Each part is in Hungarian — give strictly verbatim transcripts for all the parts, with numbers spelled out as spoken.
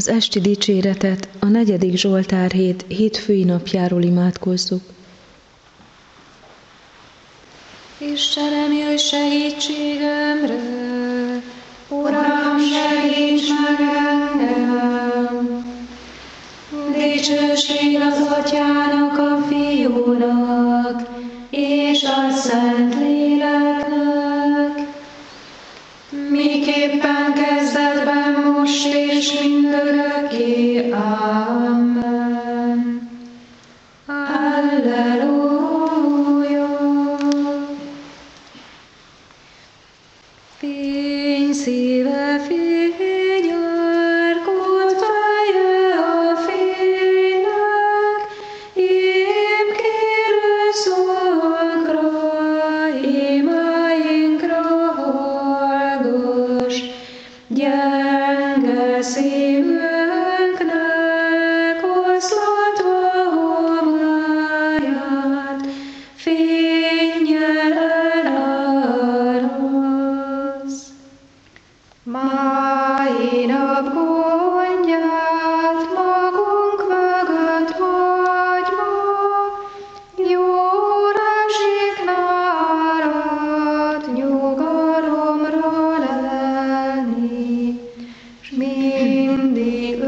Az esti dicséretet a negyedik Zsoltár hét hétfői napjáról imádkozzuk. Istenem, jöjj segítségemre! Uram, segíts meg engem! Dicsőség az Atyának, a Fiúnak, és a Szentléleknek, miképpen kezdetben, most és mindörökké. Amen. Alleluja! Fény szíve, fény árkot, feje a fénynek, ím kérő szavakra, imáinkra hallgass, gyenge szívünknek oszlatva homályát, fénnyel elárasz. Mái nap gondját magunk mögött hagyva, jól esik nálad nyugalomra lenni, s mindig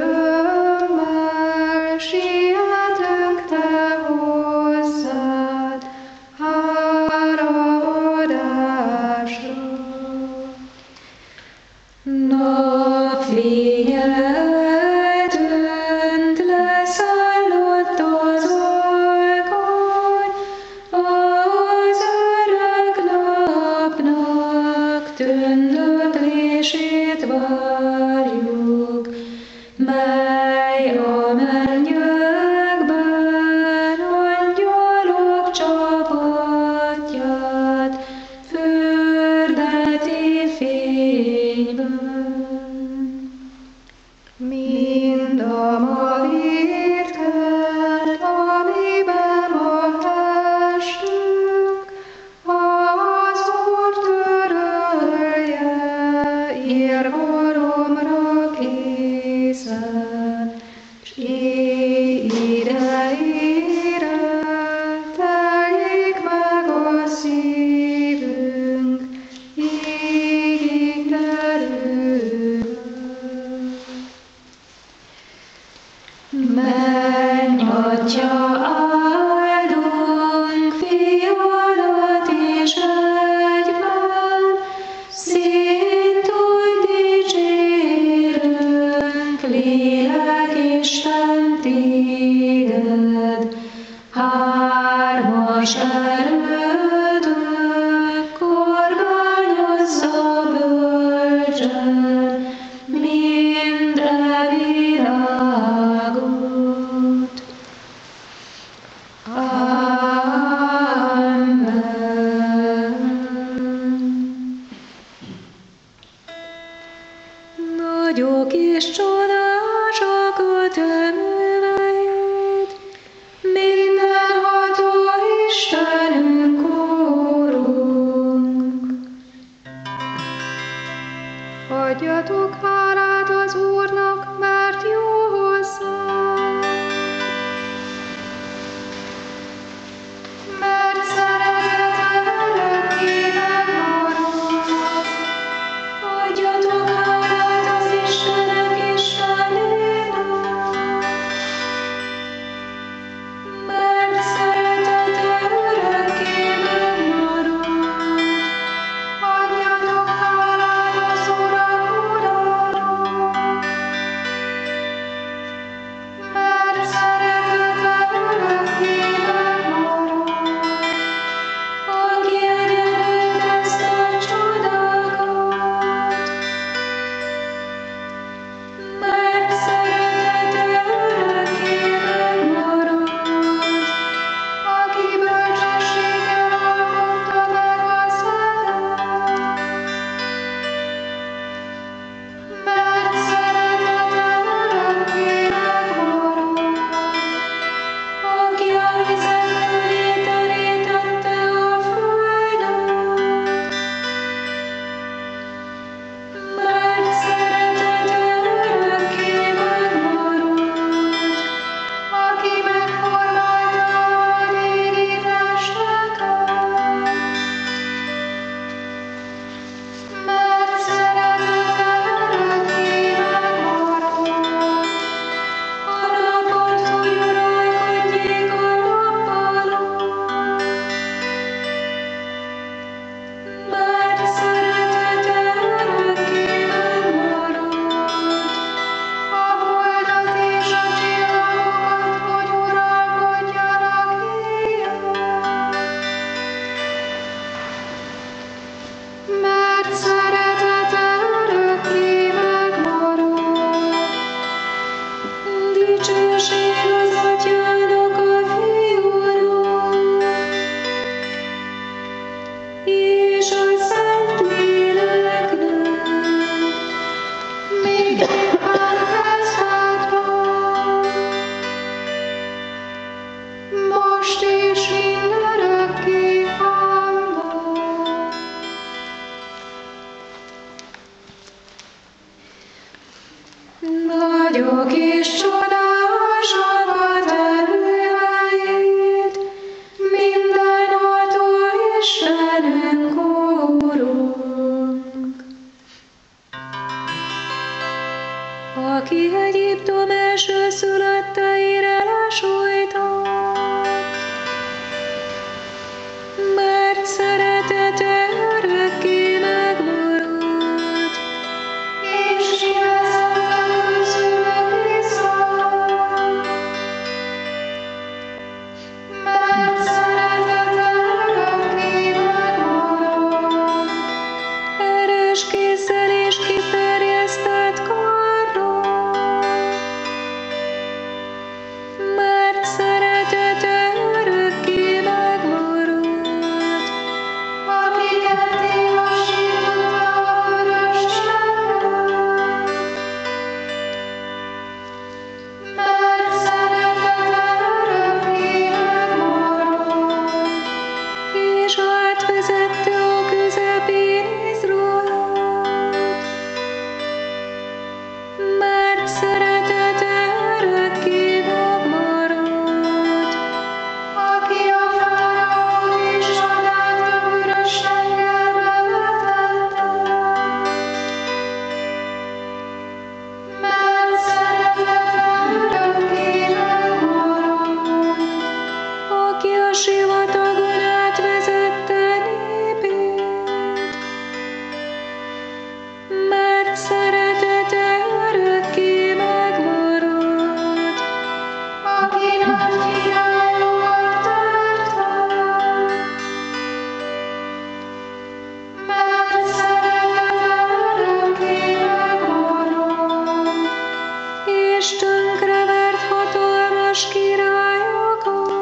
örömmel sietünk te hozzád háraadásra. Napfénye eltűnt, leszállott az alkony, az örök napnak tündöklését várjuk, mely a mennyekben angyalok csapatját fürdeti fényben. Mind a ma vétkelt, amiben ma estünk, az Úr törölje irgalomra készen, s idejére teljék meg a szívünk ígéretben. Menj, Atya, áldunk fiadat és egyben, szint úgy dicsérünk, lélek Isten téged, hármas erődök kormányozza bölcsen mind e világot. Amen. Nagyok és csodásak a te műveid, mindenható Istenünk, Úrunk. Adjatok hálát az Úrnak, mert jó hozzánk, mert szeretete örökké megmarad. Adjatok hálát az Istenek Istennek, Nagyok és csodásak a te műveid, mindenható Istenünk, Úrunk. Aki Egyiptom elsőszülötteire lesújtott, mert szeretete örökké megmarad, és jelzett őszülök viszont, mert szeretete örökké megmarad. Erős kézzel és kiterjesztett karral, mert szeretete örökké megmarad. Akiket tilasított a vörös csendet, mert szeretete örökké megmarad. És átvezette a közepén Izraelt, mert szeretete örökké megmarad. Aki a fáraót és csodát a vörös tengerbe vetette, mert szeretete örökké megmarad. Aki a sivatagon átvezette népét, mert szeretete örökké megmarad. Aki nagy királyokat tört fel, mert szeretete örökké megmarad. És tönkrevert hatalmas királyokat,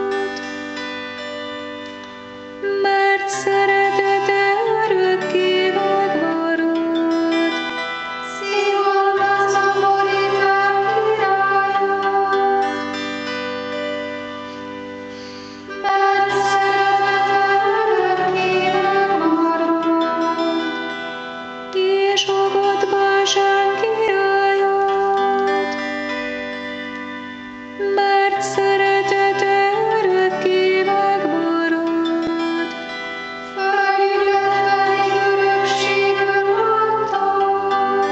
mert szeretete örökké megmarad. Szívonban szaporített királyok, mert szeretete örökké megmarad. És fogott Básán királyot, mert szeretete örökké megmarad. Földjüket pedig örökségül adta,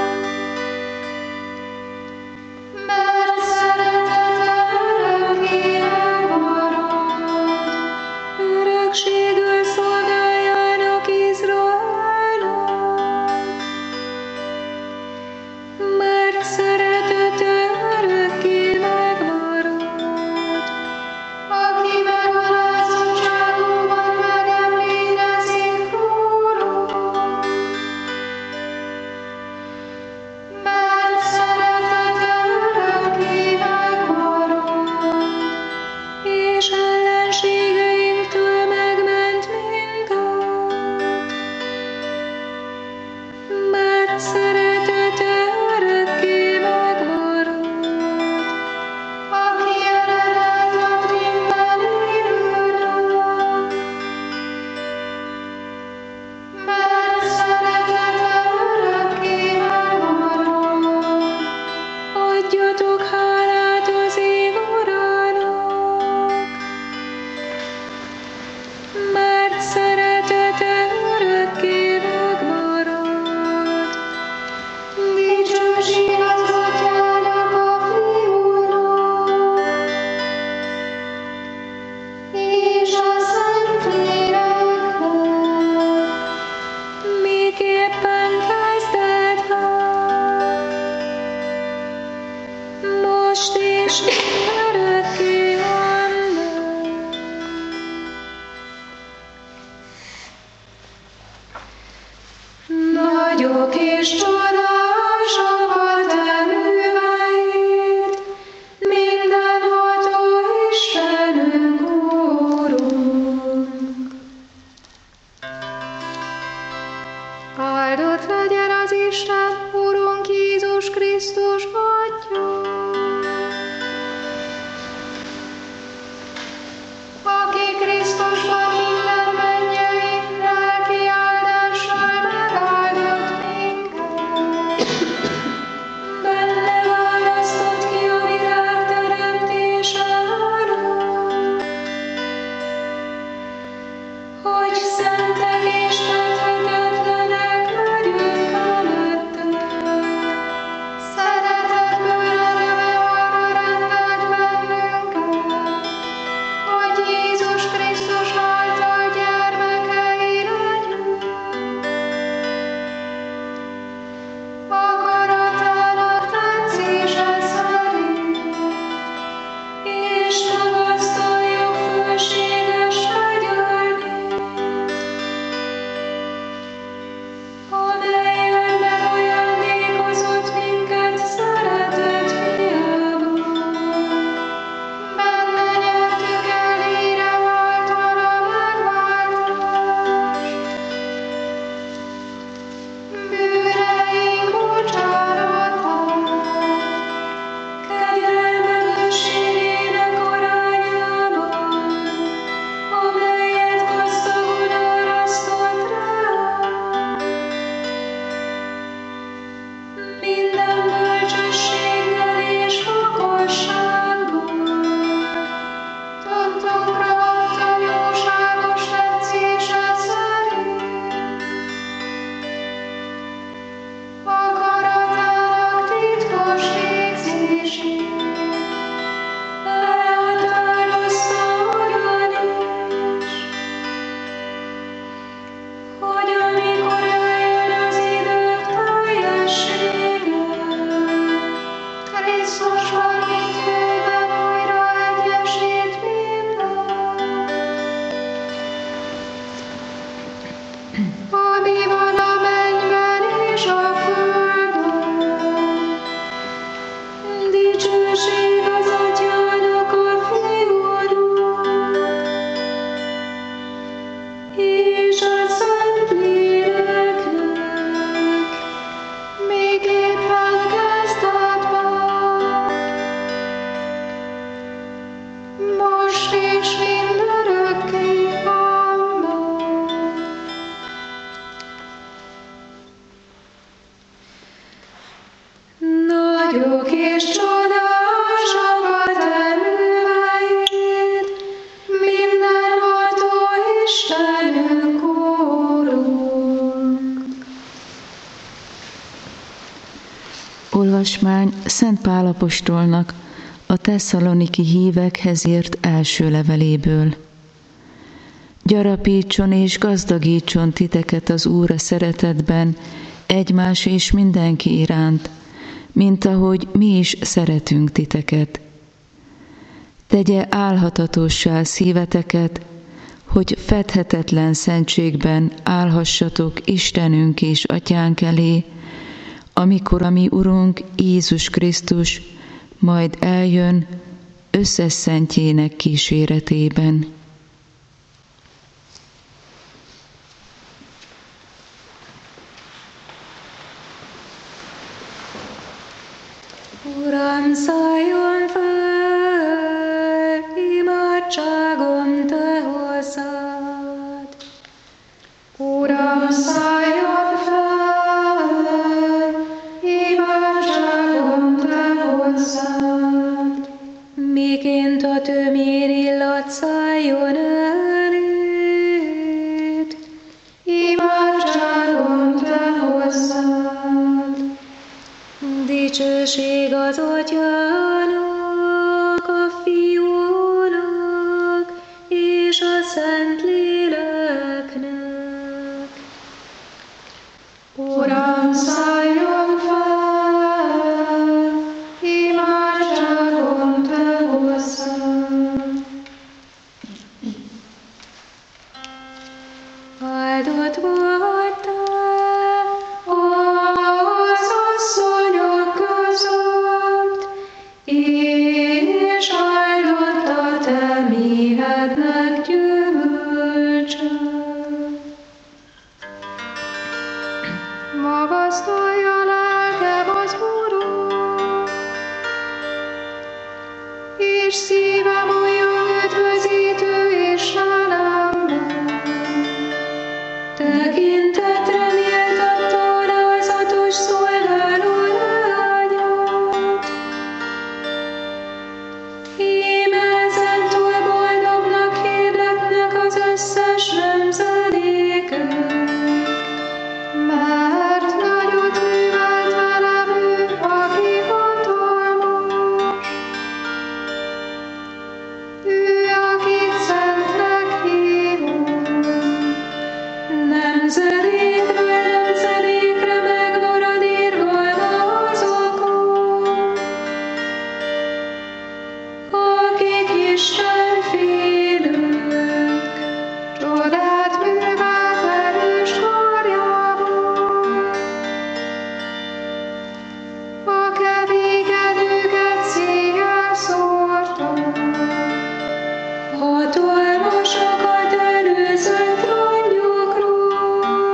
mert szeretete örökké megmarad. Örökségül szolgáljának Izraelnek, mert szeretete örökké megmarad. Aki megalázótságunkban megemlékezik rólunk, mert szeretete örökké megmarad. És ellenségeinktől megment minket, mert szeretete örökké megmarad. Aki eredet ad minden élőnek, mert szeretete örökké megmarad. Adjatok hálát az ég Urának, mert szeretete örökké megmarad. Dicsőség az Atyának, a Fiúnak, és a Szentléleknek, miképpen kezdetben, most és örökké. Amen. Nagyok és csodásak a te műveid, mindenható Istenünk, Úrunk. Áldott legyen az Isten, Urunk Jézus Krisztus Atya, aki Krisztusban minden mennyei lelki áldással megáldott minket. Benne Nagyok és csodásak a te műveid, mindenható Istenünk, Úrunk. Olvasmány Szent Pál apostolnak a tesszaloniki hívekhez írt első leveléből. Gyarapítson és gazdagítson titeket az Úr a szeretetben, egymás és mindenki iránt, mint ahogy mi is szeretünk titeket. Tegye álhatatossá szíveteket, hogy fedhetetlen szentségben állhassatok Istenünk és Atyánk elé, amikor a mi Urunk Jézus Krisztus majd eljön összes szentjének kíséretében. Uram, szálljon fel, imádságom te hozzád. Uram, szálljon fel, imádságom te hozzád. Miként a tömér illat szálljon eléd, imádságom te hozzád. Dicsőség az Atyának, a Fiúnak és a Szentléleknek. Uram, szálljon fel, imádságom te hozzád. Áldott vagy te, az asszonyok között, és áldott a te méhednek gyümölcse. Magasztalja lelkem az Urat, és szívem újjon üdvözítő Istenemben. Tekintetre méltatta alázatos szolgáló leányát. Íme ezentúl boldognak hirdetnek az összes nemzedékek, mert nagyot művelt velem ő, aki hatalmas. Ő, akit szentnek hívunk, nemzedékről nemzedékre megmarad irgalma azokon, akik Isten félők, csodát művelt erős karjával. A kevékedőket széjjel szórta, hatalmasokat előzött rongyokról,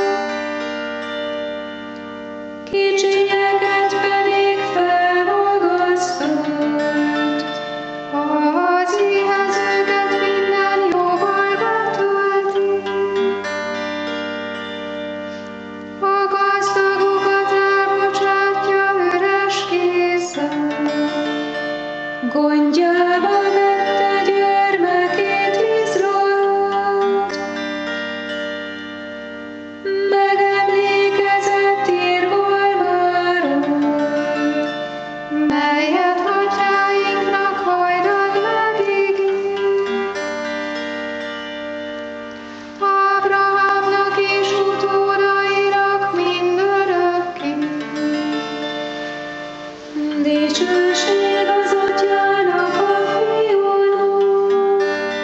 kicsinyeket pedig felmagasztott, az éhezőket minden jóval betölti. A gazdagokat elbocsátja üres kézzel, gondjába vette gyermekét Izraelt. Megemlékezett irgalmáról, melyet atyáinknak hajdan megígért. Ábrahámnak és utódainak mindörökké. Dicsőség az Atyának, a Fiúnak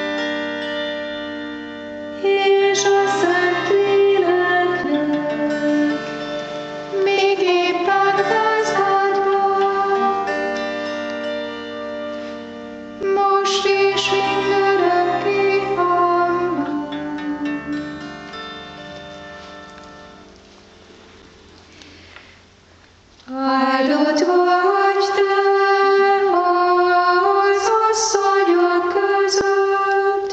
és a Szentléleknek, miképpen kezdetben, most és mindörökké. Amen. Áldott vagy te az asszonyok között,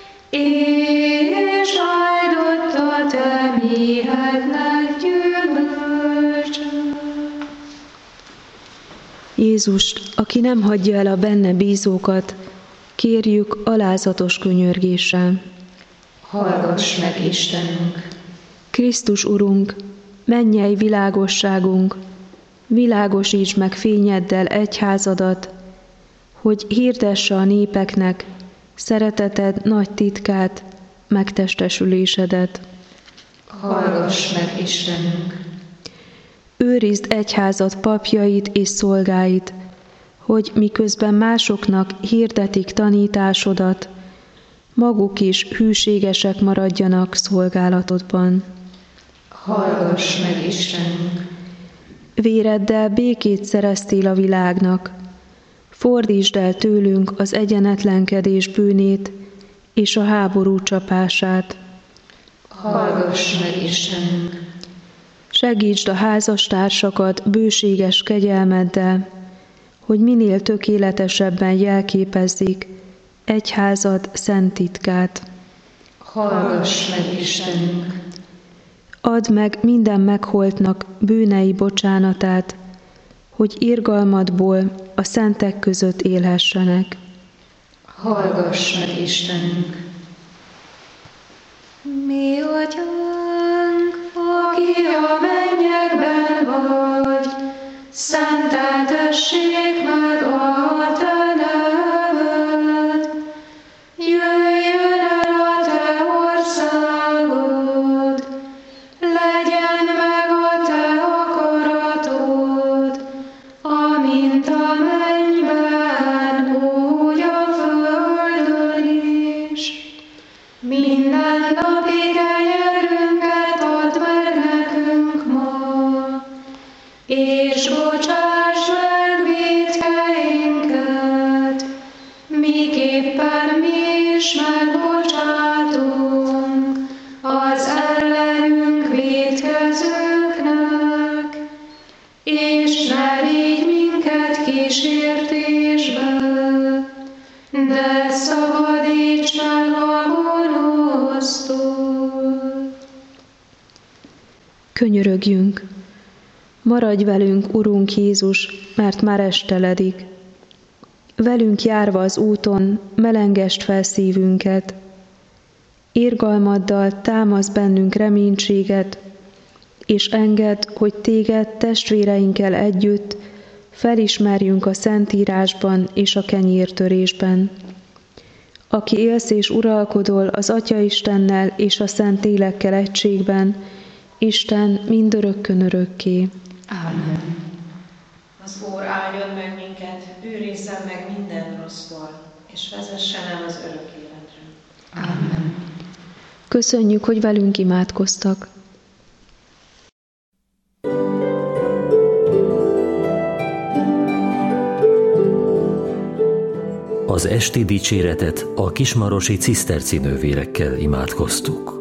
és áldott a te méhednek gyümölcse. Jézust, aki nem hagyja el a benne bízókat, kérjük alázatos könyörgéssel. Hallgass meg, Istenünk! Krisztus Urunk, mennyei világosságunk, világosíts meg fényeddel egyházadat, hogy hirdesse a népeknek szereteted nagy titkát, megtestesülésedet. Hallgass meg, Istenünk! Őrizd egyházad papjait és szolgáit, hogy miközben másoknak hirdetik tanításodat, maguk is hűségesek maradjanak szolgálatodban. Hallgass meg, Istenünk! Véreddel békét szereztél a világnak, fordítsd el tőlünk az egyenetlenkedés bűnét és a háború csapását. Hallgass meg, Istenünk! Segítsd a házastársakat bőséges kegyelmeddel, hogy minél tökéletesebben jelképezzék egyházad szent titkát. Hallgass meg, Istenünk! Add meg minden megholtnak bűnei bocsánatát, hogy irgalmadból a szentek között élhessenek. Hallgass meg, Istenünk! Mi Atyánk, aki a mennyekben vagy, szenteltessék meg a te neved. Jöjjön el a te országod, legyen meg a te akaratod, amint a mennyben, úgy a földön is. Minden napi kenyerünket add meg nekünk ma, és bocsásd meg vétkeinket, miképpen mi is megbocsátunk az ellenünk vétkezőknek, és ne légy minket kísértésbe, de szabadíts meg a gonosztól. Könyörögjünk! Maradj velünk, Urunk Jézus, mert már esteledik. Velünk járva az úton, melengesd fel szívünket. Irgalmaddal támasz bennünk reménységet, és engedd, hogy téged testvéreinkkel együtt felismerjünk a Szentírásban és a kenyértörésben. Aki élsz és uralkodol az Atya Istennel és a Szent Lélekkel egységben, Isten mindörökkön örökké. Ámen. Az Úr áldjon meg minket, őrizzen meg minden rosszból, és vezessen el az örök életre. Ámen. Köszönjük, hogy velünk imádkoztak. Az esti dicséretet a kismarosi ciszterci nővérekkel imádkoztuk.